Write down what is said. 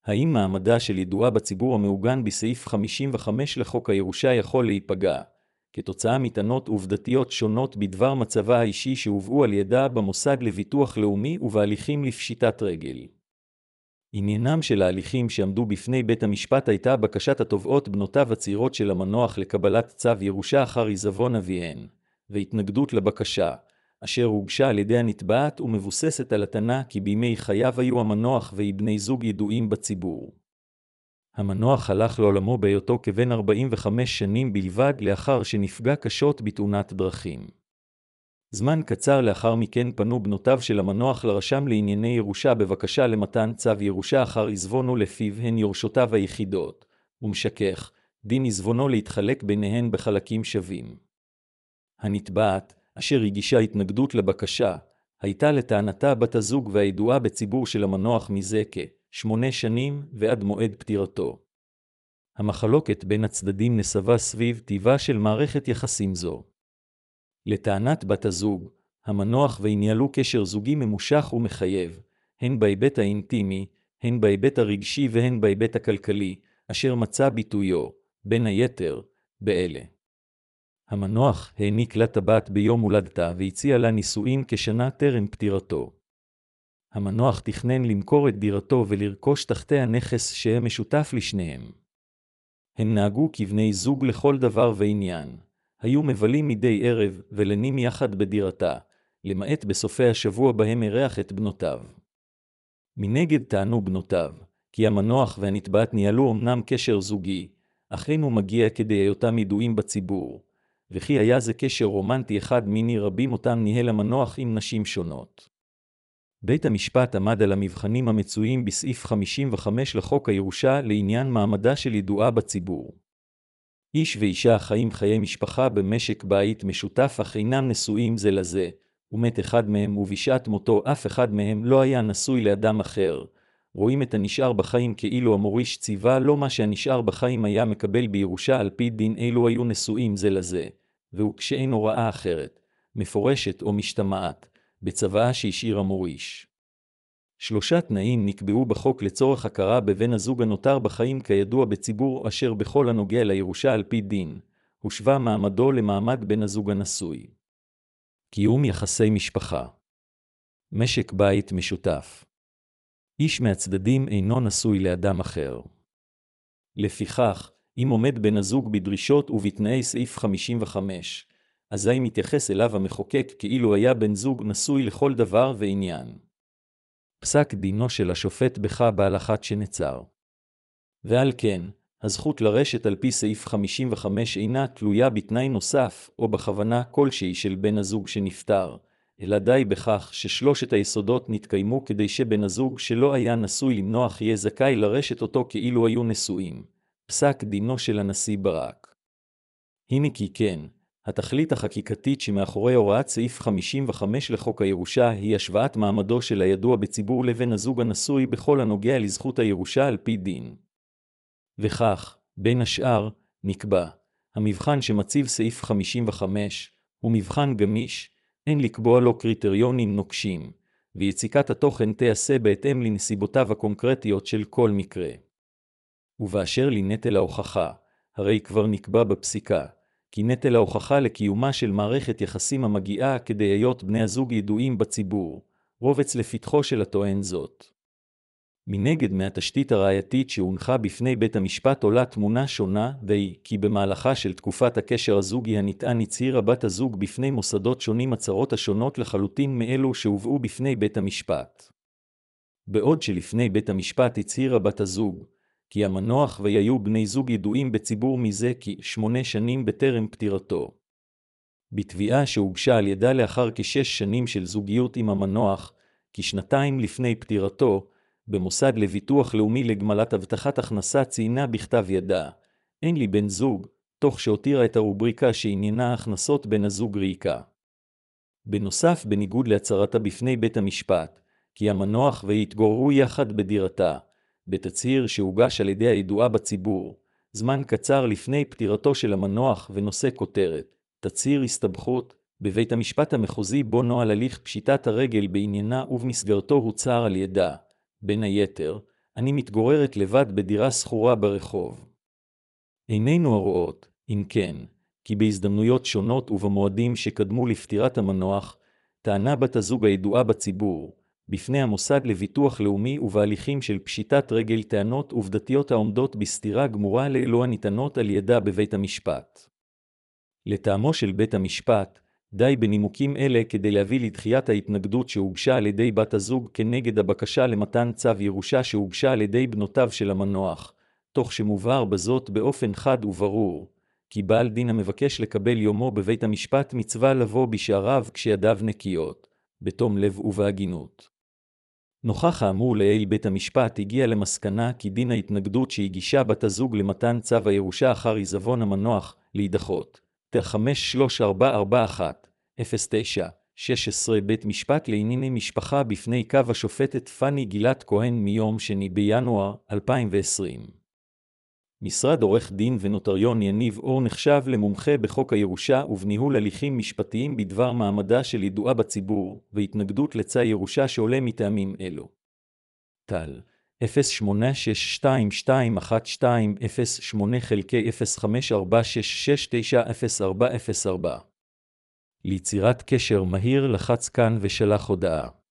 האם מעמדה של ידועה בציבור המעוגן בסעיף 55 לחוק הירושה יכול להיפגע, כתוצאה מטענות עובדתיות שונות בדבר מצבה האישי שהובאו על ידה במוסד לביטוח לאומי ובהליכים לפשיטת רגל? עניינם של ההליכים שעמדו בפני בית המשפט הייתה בקשת התובעות בנותיו הצעירות של המנוח לקבלת צו ירושה אחר עיזבון אביהן, והתנגדות לבקשה, אשר הוגשה על ידי הנתבעת ומבוססת על הטענה כי בימי חייו היו המנוח ובני זוג ידועים בציבור. המנוח הלך לעולמו בהיותו כבן 45 שנים בלבד לאחר שנפגע קשות בתאונת דרכים. זמן קצר לאחר מכן פנו בנותיו של המנוח לרשם לענייני ירושה בבקשה למתן צו ירושה אחר עיזבונו לפיו הן יורשותיו היחידות, ומשכך, דין עיזבונו להתחלק ביניהן בחלקים שווים. הנתבעת, אשר הגישה התנגדות לבקשה, הייתה לטענתה בת הזוג והידועה בציבור של המנוח מזה כ8 שנים ועד מועד פטירתו. המחלוקת בין הצדדים נסבה סביב טיבה של מערכת יחסים זו. לטענת בת הזוג, המנוח וניהלו קשר זוגי ממושך ומחייב, הן בהיבט האינטימי, הן בהיבט הרגשי והן בהיבט הכלכלי, אשר מצא ביטויו, בין היתר, באלה. המנוח העניק לה טבעת ביום הולדתה והציע לה נישואין כשנה טרם פטירתו. המנוח תכנן למכור את דירתו ולרכוש תחתיה נכס שהיה משותף לשניהם. הם נהגו כבני זוג לכל דבר ועניין. היו מבלים מדי ערב ולנים יחד בדירתה, למעט בסופי השבוע בהם אירח את בנותיו. מנגד טענו בנותיו, כי המנוח והנתבעת ניהלו אמנם קשר זוגי, אך אין הוא מגיע כדי היותם ידועים בציבור, וכי היה זה קשר רומנטי אחד מיני רבים אותם ניהל המנוח עם נשים שונות. בית המשפט עמד על המבחנים המצויים בסעיף 55 לחוק הירושה לעניין מעמדה של ידועה בציבור. איש ואישה חיים חיי משפחה במשק בית משותף אך אינם נשואים זה לזה, ומת אחד מהם ובשעת מותו אף אחד מהם לא היה נשוי לאדם אחר. רואים את הנשאר בחיים כאילו המוריש ציווה לא מה שהנשאר בחיים היה מקבל בירושה על פי דין אלו היו נשואים זה לזה, והוא כשאין הוראה אחרת, מפורשת או משתמעת, בצוואה שהשאיר המוריש. 3 תנאים נקבעו בחוק לצורך הכרה בבן הזוג הנותר בחיים כידוע בציבור אשר בכל הנוגע לירושה על פי דין, הושווה מעמדו למעמד בן הזוג הנשוי. קיום יחסי משפחה. משק בית משותף. איש מהצדדים אינו נשוי לאדם אחר. לפיכך, אם עומד בן הזוג בדרישות ובתנאי סעיף 55, אזי מתייחס אליו המחוקק כאילו היה בן זוג נשוי לכל דבר ועניין. פסק דינו של השופט בך בהלכת שנצר. ועל כן, הזכות לרשת על פי סעיף 55 אינה תלויה בתנאי נוסף או בכוונה כלשהי של בן הזוג שנפטר, אלא די בכך ששלושת היסודות נתקיימו כדי שבן הזוג שלא היה נשוי למנוח יהיה זכאי לרשת אותו כאילו היו נשואים. פסק דינו של הנשיא ברק. הנה כי כן, התכלית החקיקתית שמאחורי הוראת סעיף 55 לחוק הירושה היא השוואת מעמדו של הידוע בציבור לבן הזוג הנשוי בכל הנוגע לזכות הירושה על פי דין. וכך, בין השאר, נקבע, המבחן שמציב סעיף 55 הוא מבחן גמיש, אין לקבוע לו קריטריונים נוקשים, ויציקת התוכן תיעשה בהתאם לנסיבותיו הקונקרטיות של כל מקרה. ובאשר לנטל ההוכחה, הרי כבר נקבע בפסיקה, כי נטל ההוכחה לקיומה של מערכת יחסים המגיעה כדי היות בני הזוג ידועים בציבור, רובץ לפתחו של הטוען זאת. מנגד מהתשתית הראייתית שהונחה בפני בית המשפט עולה תמונה שונה, והיא כי במהלכה של תקופת הקשר הזוגי הנטען הצהירה בת הזוג בפני מוסדות שונים הצהרות השונות לחלוטין מאלו שהובאו בפני בית המשפט. בעוד שלפני בית המשפט הצהירה בת הזוג, כי המנוח והיו בני זוג ידועים בציבור מזה כ8 שנים בטרם פטירתו. בתביעה שהוגשה על ידה לאחר כ6 שנים של זוגיות עם המנוח, כ2 לפני פטירתו, במוסד לביטוח לאומי לגמלת הבטחת הכנסה ציינה בכתב ידה, אין לי בן זוג, תוך שהותירה את הרובריקה שעניינה הכנסות בן הזוג ריקה. בנוסף, בניגוד להצהרתה בפני בית המשפט, כי המנוח והתגוררו יחד בדירתה, בתצהיר שהוגש על ידי הידועה בציבור, זמן קצר לפני פטירתו של המנוח ונושא כותרת, תצהיר הסתבכות, בבית המשפט המחוזי בו נוהל הליך פשיטת הרגל בעניינה ובמסגרתו הוצהר על ידה, בין היתר, אני מתגוררת לבד בדירה שכורה ברחוב. איננו הרואות, אם כן, כי בהזדמנויות שונות ובמועדים שקדמו לפטירת המנוח, טענה בת הזוג הידועה בציבור, בפני המוסד לביטוח לאומי ובהליכים של פשיטת רגל טענות עובדתיות העומדות בסתירה גמורה לאלו הניתנות על ידה בבית המשפט. לטעמו של בית המשפט, די בנימוקים אלה כדי להביא לדחיית ההתנגדות שהוגשה על ידי בת הזוג כנגד הבקשה למתן צו ירושה שהוגשה על ידי בנותיו של המנוח, תוך שמובהר בזאת באופן חד וברור, כי בעל דין המבקש לקבל יומו בבית המשפט מצווה לבוא בשעריו כשידיו נקיות, בתום לב ובהגינות. נוכח האמור לעיל, בית המשפט הגיע למסקנה כי דין ההתנגדות שהגישה בת הזוג למתן צו הירושה אחר עיזבון המנוח להידחות. ת-53441-09-16 בית משפט לענייני משפחה בפני קו השופטת פני גילת כהן מיום 2 בינואר 2020. משרד עורך דין ונוטריון יניב אור נחשב למומחה בחוק הירושה ובניהול הליכים משפטיים בדבר מעמדה של ידועה בציבור והתנגדות לצו ירושה שעולה מטעמים אלו. טל 08621208/0546690404. ליצירת קשר מהיר לחץ כאן ושלח הודעה.